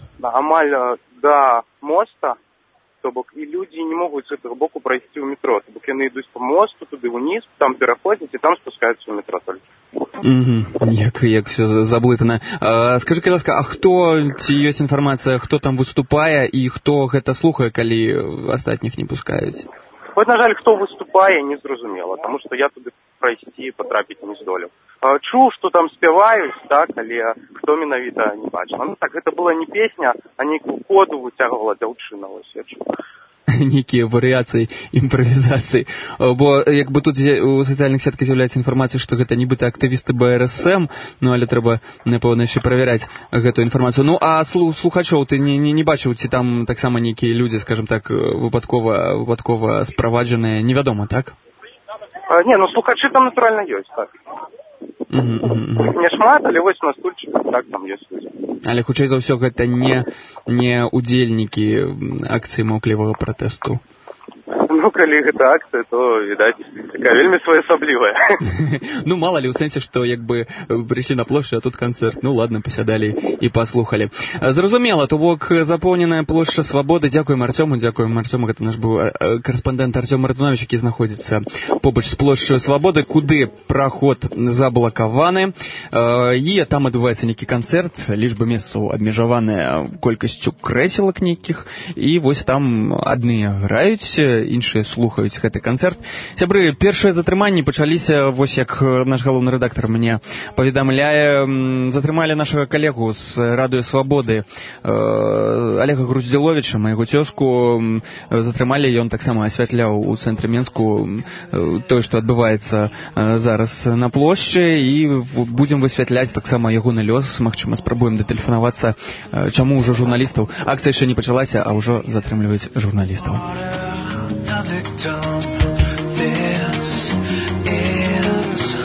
амаль да моста, то бок і людзі не могуць з гэтага боку прайсці ў метро. То бок яны ідуць па мосту туды ўніз, там пераходзяць і там спускаюцца ў метро толькі. Угу. Як, як все заблытана. А, скажы, калі ласка, а хто, ці ёсць інфармацыя, хто там выступае і хто гэта слухае, калі астатніх не пускаюць? Вот, на жаль, хто выступае, не зразумела, таму што я туды прайсці і патрапіць не здолеў. Чуў, што там спяваюць, так, але хто менавіта не бачыў. Ну так, гэта была не песня, а нейкую коду выцягвала дзяўчына, вось я чуў. Нейкія варыяцыі, імправізацыі. Бо як бы тут у сацыяльных сетках з'яўляецца інфармацыя, што гэта нібыта актывісты бэ эр эс эм, ну але трэба, напэўна, яшчэ правяраць гэтую інфармацыю. Ну а слухачоў ты не, не, не бачыў, ці там таксама нейкія людзі, скажем так, выпадкова, выпадкова справаджаныя, невядома, так? А, не, ну слухачы там натуральна ёсць, так. Mm-hmm, mm-hmm. Не шмат, але вось на стульчыках, так, там ёсць людзі. Але хутчэй за ўсё гэта не, не удзельнікі акцыі маўклівага пратэсту. Ну, калі гэта акцыя, то, відаць, такая вельмі своеасаблівая. Ну, мала ли, у сэнсе, што як бы прыйшлі на плошчу, а тут канцэрт. Ну, ладно, пасядалі і паслухалі. Зразумела, то бок запоўненая плошча Свабоды. Дзякуем Артёму, дзякуем Артёму. Гэта наш быў карэспандэнт Артём Мартунович, які знаходзіцца побач з плошчаю Свабоды, куды праход заблакаваны. І там адбываецца нейкі канцэрт, лічба месцаў абмежаваная колькасцю крэселак нейкіх. І вось там адны граюць, іншыя слухаюць гэты канцэрт. Сябры, першыя затрыманні пачаліся, вось як наш галоўны рэдактар мне паведамляе, затрымалі нашага калегу з Радыё Свабоды Олега Груздзіловіча, майго цёзку. Затрымалі, ён таксама асвятляў у цэнтры Менску тое, што адбываецца зараз на плошчы, і будзем высвятляць таксама ягоны лёс. Магчыма, спрабуем датэлефанавацца, чаму ўжо журналістаў. Акцыя яшчэ не пачалася, а ўжо затрымліваюць журналістаў. A victim, this is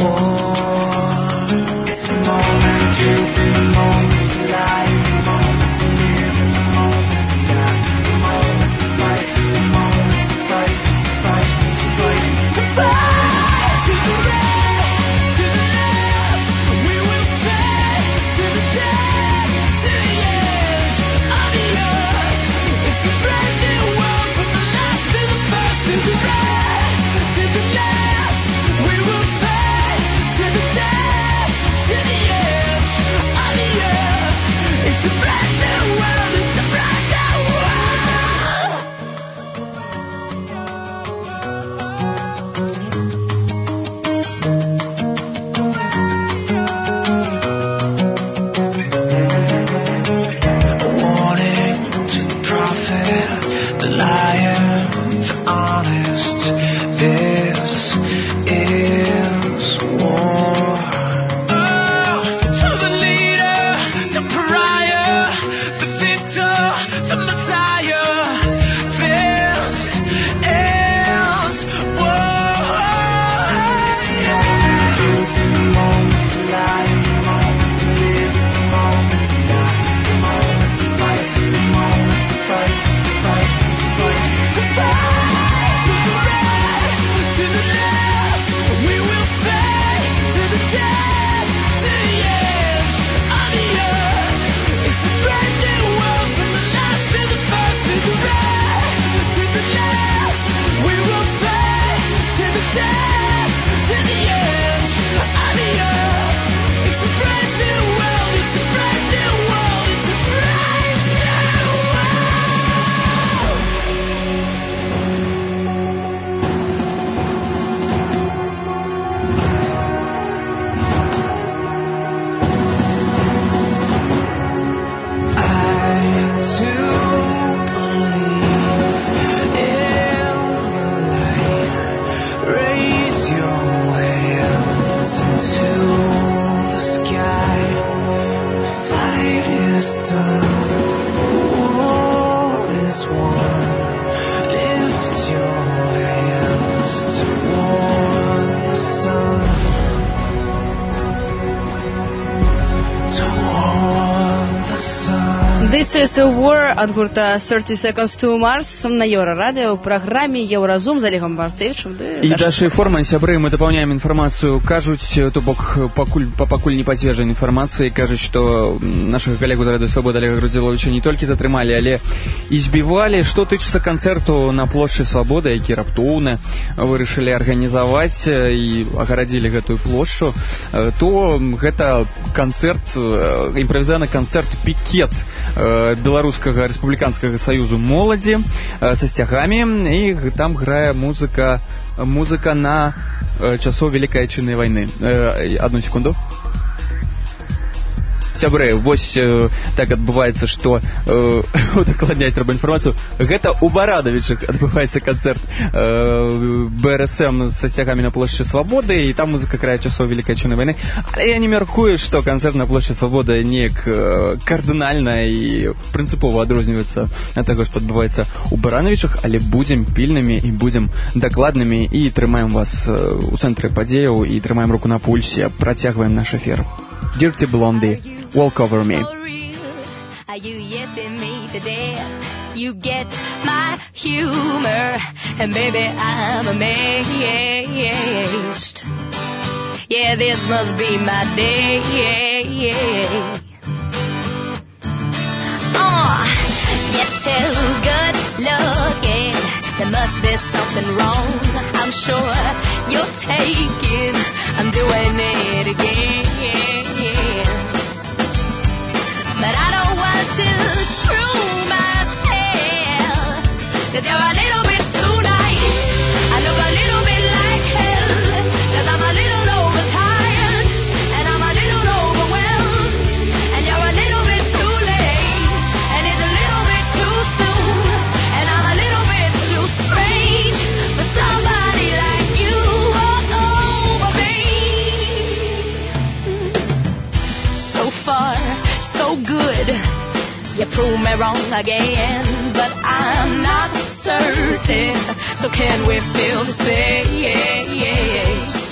war. It's the moment, truth in the moment, to lie in the moment, to live in the moment, to die, the moment to fight, the moment to fight, to fight, to fight, to fight, to the right, to the left, we will fight, to the death, to the edge of the earth. It's a brand new world from the last to the first, to the right, to the left, we will fight, to the death, to the edge of the earth. It's a brand new world, it's a brand new world. A warning to the prophet, the liar, the honest. This is war. Oh, to the leader, the pariah, the victor, the messiah. This is war. Truth in the moment, to lie in the moment, to live in the moment, to die, the moment to fight, the moment to fight, to fight, to fight. Tears of War ад гурта thirty seconds to Mars на Еўрарадыё ў праграме Еўразум з Олегом Марцевичем. І Дашай Форман, сябры, мы дапаўняем інфармацыю. Кажуць, то бок пакуль пакуль не пацверджанай інфармацыі, кажуць, што нашага калегу з Радыё Свабода Олега Грудзіловіча не толькі затрымалі, але і збівалі. Што тычыцца канцэрту на плошчы Свабоды, які раптоўна вырашылі арганізаваць і агарадзілі гэтую плошчу, то гэта канцэрт, імправізаваны канцэрт «Пікет» Беларускага рэспубліканскага саюзу моладзі са сцягамі, і там грае музыка музыка на часоў Вялікай Адчыннай вайны. Одну секунду. Сябры, вось э, так адбываецца, што э, удакладняць трэба інфармацыю. Гэта ў Барадавічах адбываецца канцэрт э, бэ эр эс эм са сцягамі на плошчы Свабоды, і там музыка грае часоў Вялікай Адчыннай вайны. Але я не мяркую, што канцэрт на плошчы Свабоды неяк э, кардынальна і прынцыпова адрозніваецца ад таго, што адбываецца ў Барадавічах, але будзем пільнымі і будзем дакладнымі і трымаем вас э, у цэнтры падзеяў і трымаем руку на пульсе. Працягваем наш эфір. Dirty Blondie, Walk Over Me. Are you yesing me to death? You get my humor, and baby I'm amazed. Yeah, this must be my day. Oh, you're too good looking. There must be something wrong. I'm sure you're taking. I'm doing it again. But I don't want to prove myself that you're a little bit too nice. I look a little bit like hell, cause I'm a little overtired, and I'm a little overwhelmed, and you're a little bit too late, and it's a little bit too soon, and I'm a little bit too strange for somebody like you all over me. So far so good, you prove me wrong again, but I'm not certain, so can we feel the space?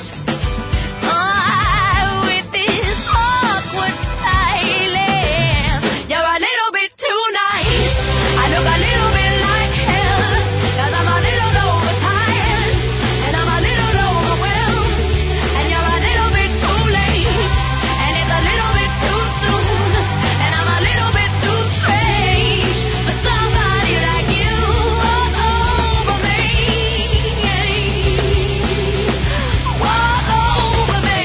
Oh, with this awkward silence, you're a little bit too nice. I look a little bit like hell, cause I'm a little overtired, and I'm a little overwhelmed, and you're a little bit too late, and it's a little bit too soon, and I'm a little bit too strange for somebody like you all over me. Walk over me.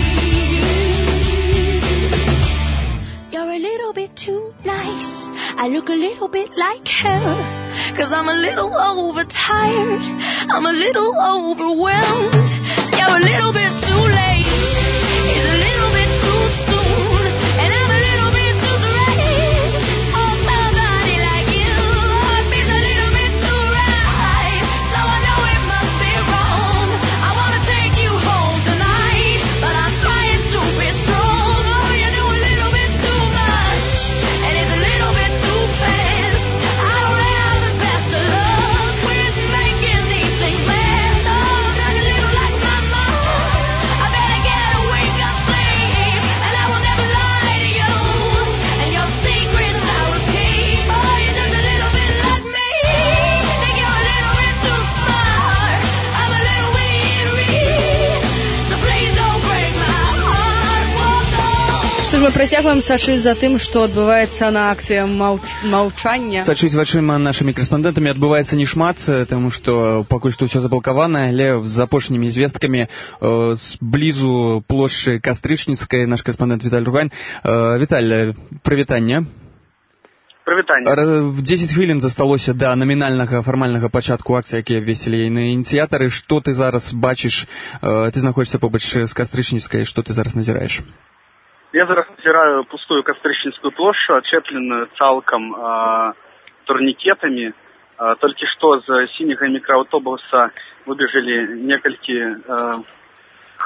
You're a little bit too nice. I look a little bit like hell, cause I'm a little overtired, I'm a little overwhelmed, you're a little bit too late, it's a little bit too soon, and I'm a little bit too strange for somebody like you. It's a little bit too right, so I know it must be wrong. I wanna take you home tonight, but I'm trying to be strong. Oh, you do a little bit too much, and it's a little bit too fast. I don't have the best of luck with making these things last. Oh, I'm a little like my mom. I better get a wink of sleep, and I will never lie to you. And your secrets I will keep. Oh, you're just a little bit like me. Think you're a little bit too smart. I'm a little weary, so please don't break my heart. Walk on. Што ж, мы працягваем сачыць за тым, што адбываецца на акцыі маўч... маўчання. Сачыць вачыма нашымі карэспандэнтамі адбываецца не шмат, таму што пакуль што ўсё заблакавана, але з апошнімі звесткамі э, з блізу плошчы Кастрычніцкай наш карэспандэнт Віталь Ругань. Э, Віталь, прывітанне. Прывітанне. В дзесяць хвілін засталося да намінальнага фармальнага пачатку акцыі, якія абвесілі яны ініцыятары. Што ты зараз бачыш? Э, ты знаходзішся побач з Кастрычніцкай, што ты зараз назіраеш? Я зараз назіраю пустую Кастрычніцкую плошчу, ачэпленую цалкам э, турнікетамі. Э, толькі што з сіняга мікрааўтобуса выбежалі некалькі э,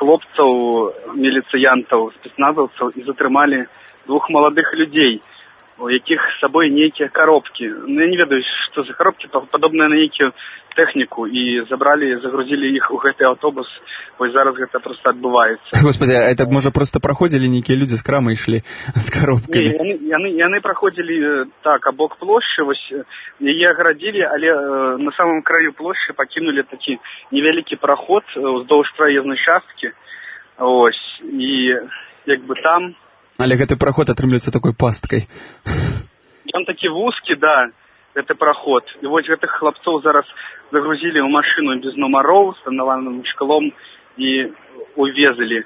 хлопцаў, міліцыянтаў, спецназаўцаў і затрымалі двух маладых людзей. у якіх з сабой нейкія коробкі. Ну, я не ведаю, што за коробкі, падобныя на нейкію тэхніку, і забралі, загрузілі іх у гэты аўтобус. Вось зараз гэта проста адбываецца. Господи, а это, можа, просто праходзілі нейкія людзі з крамы ішлі з коробкамі? Не, яны, яны, яны праходзілі так, абок плошчы, вось яе аградзілі, але э, на самым краю плошчы пакінулі такі невялікі праход уздоўж праезнай часткі. Ось, і як бы там... Але гэты праход атрымліваецца такой пасткай. Ён такі вузкі, да, гэты праход. І вось гэтых хлапцоў зараз загрузілі ў машыну без нумароў, з танаваным шклом і увезлі.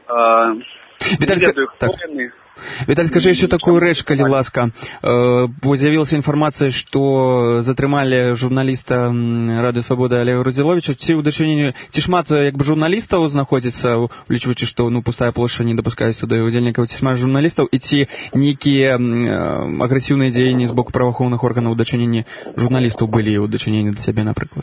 Э, Віталь, так. Віталь, скажи еще такую рэч, калі ласка. Бо з'явілася інфармацыя, што затрымалі журналіста Радыё Свабода Олега Рудзіловіча. Ці ў дачыненні, ці шмат як бы журналістаў знаходзіцца, улічваючы, што ну пустая плошча не дапускаюць туды удзельнікаў, ці шмат журналістаў, і ці нейкія агрэсіўныя дзеянні з боку праваахоўных органаў у дачыненні журналістаў былі ў дачыненні да цябе, напрыклад?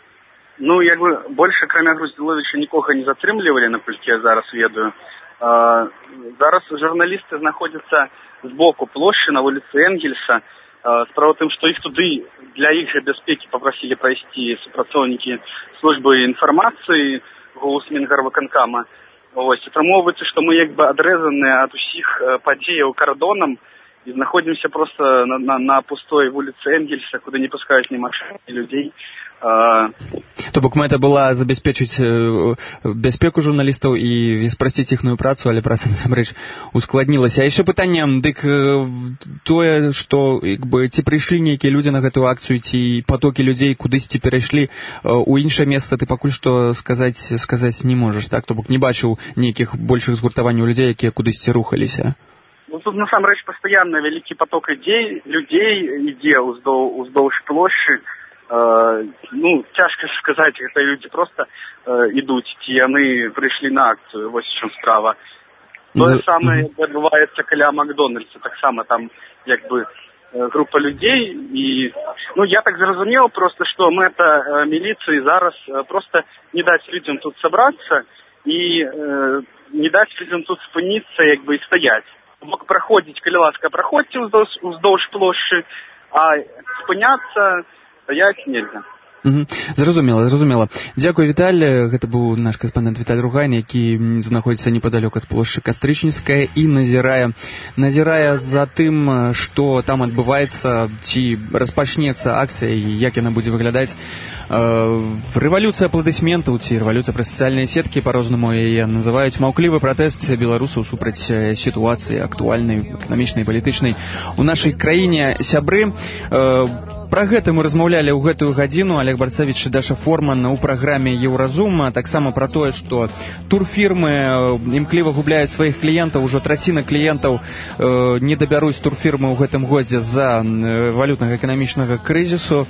Ну, як бы больше, акрамя Груздзіловіча, нікога не затрымлівалі, наколькі я зараз ведаю. Uh, зараз журналісты знаходзяцца з боку плошчы на вуліцы Энгельса. Uh, справа ў тым, што іх туды для іх жа бяспекі папрасілі прайсці супрацоўнікі службы інфармацыі ГУ Мінгарвыканкама. Вось, атрымоўваецца, што мы як бы адрэзаныя ад усіх uh, падзеяў кардонам і знаходзімся проста на, на, на пустой вуліцы Энгельса, куды не пускаюць ні машын, ні людзей. Uh... То бок мэта была забяспечыць э, бяспеку журналістаў і спрасціць іхную працу, але праца насамрэч ускладнілася. А яшчэ пытанне, дык э, тое, што як бы ці прыйшлі нейкія людзі на гэтую акцыю, ці потокі людзей кудысьці перайшлі э, у іншае месца, ты пакуль што сказаць сказаць не можаш, так? То бок не бачыў нейкіх большых згуртаванняў людзей, якія кудысьці рухаліся. Ну, тут насамрэч пастаянна вялікі поток ідзей, людзей ідзе ўздоў, уздоўж плошчы. Uh, ну, цяжка сказаць, гэта людзі проста uh, ідуць, ці яны прыйшлі на акцыю, вось чым справа. Тое самае адбываецца каля Макдональдса, таксама там як бы uh, група людзей, і ну, я так зразумеў проста, што мэта uh, міліцыі зараз uh, проста не даць людзям тут сабрацца і uh, не даць людзям тут спыніцца, як бы і стаяць. Мог праходзіць, калі ласка, праходзьце ўздоўж, уздоўж плошчы, а спыняцца стаяць нельзя. Угу. Зразумела, зразумела. Дзякуй, Віталь. Гэта быў наш карэспандэнт Віталь Ругань, які знаходзіцца непадалёк ад плошчы Кастрычніцкая і назірае, назірае за тым, што там адбываецца, ці распачнецца акцыя і як яна будзе выглядаць. Рэвалюцыя апладысментаў ці рэвалюцыя праз сацыяльныя сеткі, па-рознаму яе называюць, маўклівы пратэст беларусаў супраць сітуацыі актуальнай, эканамічнай, палітычнай у нашай краіне. Сябры, пра гэта мы размаўлялі ў гэтую гадзіну. Олег Барцевіч і Даша Форман у праграме Еўразум, а таксама пра тое, што турфірмы імкліва губляюць сваіх кліентаў. Ужо траціна кліентаў э, не дабяруць турфірмы ў гэтым годзе з-за валютнага эканамічнага крызісу.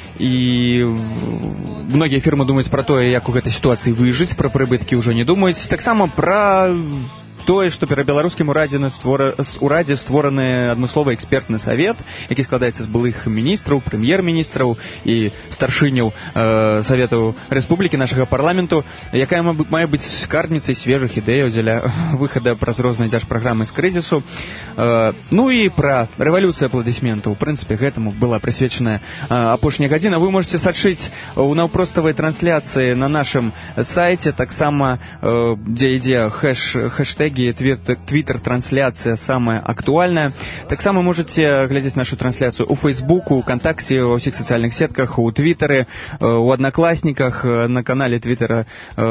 І многія фірмы думаюць пра тое, як у гэтай сітуацыі выжыць, пра прыбыткі ўжо не думаюць. Таксама пра тое, што перад беларускім урадзе урадзе створаны адмысловы экспертны савет, які складаецца з былых міністраў, прэм'ер-міністраў і старшыняў э, Савету Рэспублікі, нашага парламенту, якая мае быць скарбніцай свежых ідэяў дзеля выхада праз розныя дзяржпраграмы з крызісу. Э, ну і пра рэвалюцыю апладысментаў. У прынцыпе, гэтаму была прысвечаная э, апошняя гадзіна. Вы можете сачыць у наўпроставай трансляцыі на нашым сайце, таксама э, дзе ідзе хэш, хэштег твиттер-трансляция самая актуальная. Таксама можете глядзець нашу трансляцыю у Фейсбуку, у Контакце, ва ўсіх сацыяльных сетках, у Твиттере, у Одноклассниках, на канале Твиттера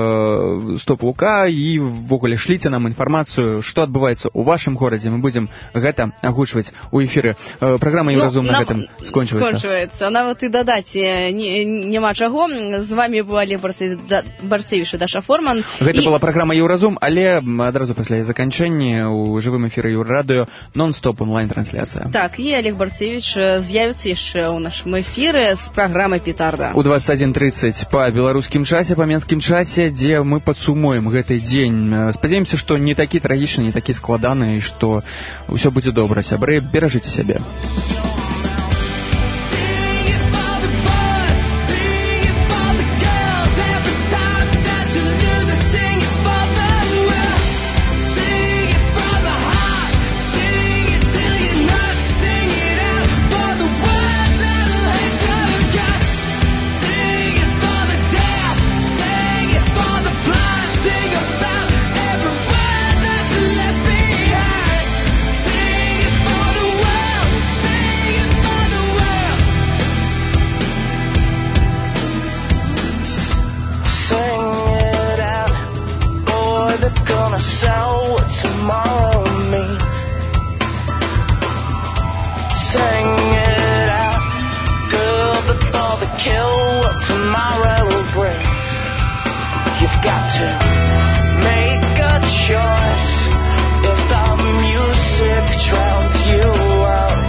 Стоп Лука, і ввогуле шліце нам інфармацыю, што адбываецца ў вашым горадзе. Мы будзем гэта агучваць у эфіры. Праграма Еўразум ну, на гэтым скончваецца. Скончваецца. Нават і дадаць не, няма чаго. З вами быў Олег Барцевіч і Даша Форман. Гэта і... была праграма Еўразум, але адразу пасля заканчэння у жывым эфіры Еўрадыё нон-стоп онлайн-трансляцыя. Так, і Олег Барцевіч з'явіцца яшчэ ў нашым эфіры з праграмай «Петарда». У двадцать один тридцать па беларускім часе, па менскім часе, дзе мы падсумуем гэты дзень. Спадзяемся, што не такі трагічны, не такі складаны, і што ўсё будзе добра. Сябры, беражыце сябе. myself what tomorrow means. Sing it out, girl, before the kill what tomorrow will bring. You've got to make a choice if the music drowns you out.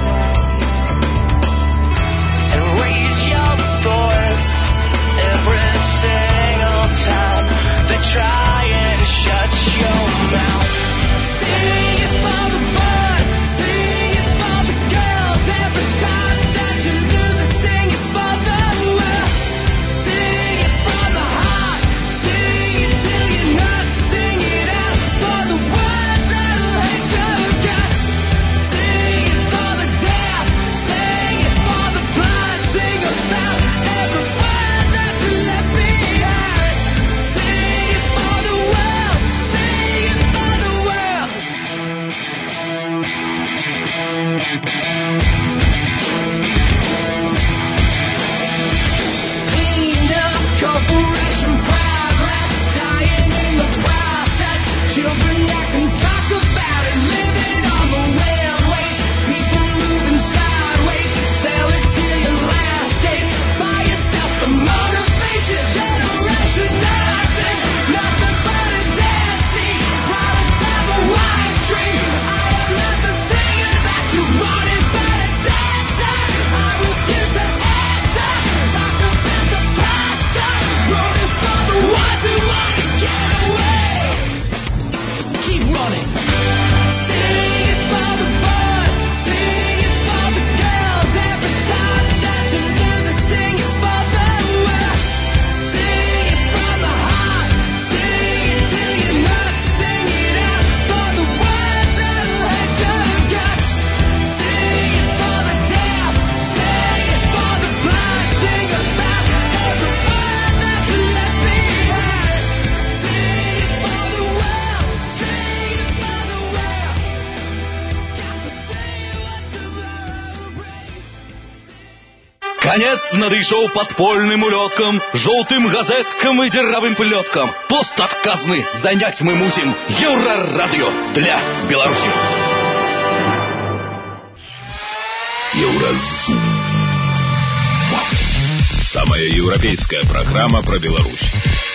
And raise your voice every single time they try and shut your mouth. Sing it for the boys, sing it for the girls. Every time that you lose it, sing it for the world. Sing it for the heart, sing it till you're not. Sing it out for the ones that'll hate your guts. Sing it for the deaf, sing it for the blind. Sing about everyone that you left behind. Sing it for the world, sing it for the world. Cleaned up corporation progress, dying in the process. Children that can talk about it, living on the railways. People moving sideways, sell it till your last day. Buy yourself the motivation, generation nothing, nothing but a dead sea. Products have a white dream. I am not the singer that you wanted, but a dancer. I will give the answer. Talk about the pastor, rolling for the ones who want to get away. Keep running. Sing it for the boys, sing it for the girls. Every time that you lose it, sing it for the world. Sing it from the heart, sing it till you're not. Sing it out for the ones that'll hate your guts. Sing it for the deaf, sing it for the blind. Sing about everyone that you left behind. Sing it for the world, sing it for the world. Конец надышоў падпольным улёткам, жоўтым газеткам і дзіравым плёткам. Пост адказны заняць мы мусім. Еўрарадыё для Беларусі. Евразум. Самая европейская программа про Беларусь.